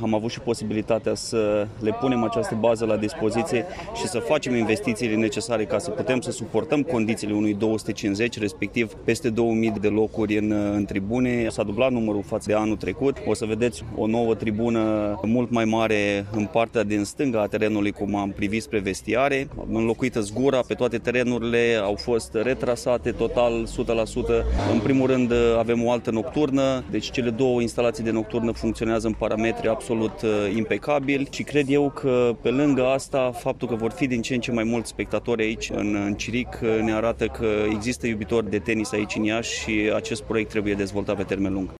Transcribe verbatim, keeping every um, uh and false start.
am avut și posibilitatea să le punem această bază la dispoziție și să facem investițiile necesare ca să putem să suportăm condițiile unui două sute cincizeci, respectiv peste două mii de locuri în, în tribune. S-a dublat numărul față de anul trecut. O să vedeți o nouă tribună mult mai mare în partea din stânga a terenului, cum am privit spre vestiare. Înlocuită zgura pe toate terenurile, au fost retrasate total o sută la sută. În primul rând avem o altă nocturnă, deci cele două instalații de nocturnă funcționează în parametri absolut impecabili și cred eu că pe lângă asta, faptul că vor fi din ce în ce mai mulți spectatori aici în, în Ciric ne arată că există iubitori de tenis aici în Iași și acest proiect trebuie dezvoltat pe termen lung.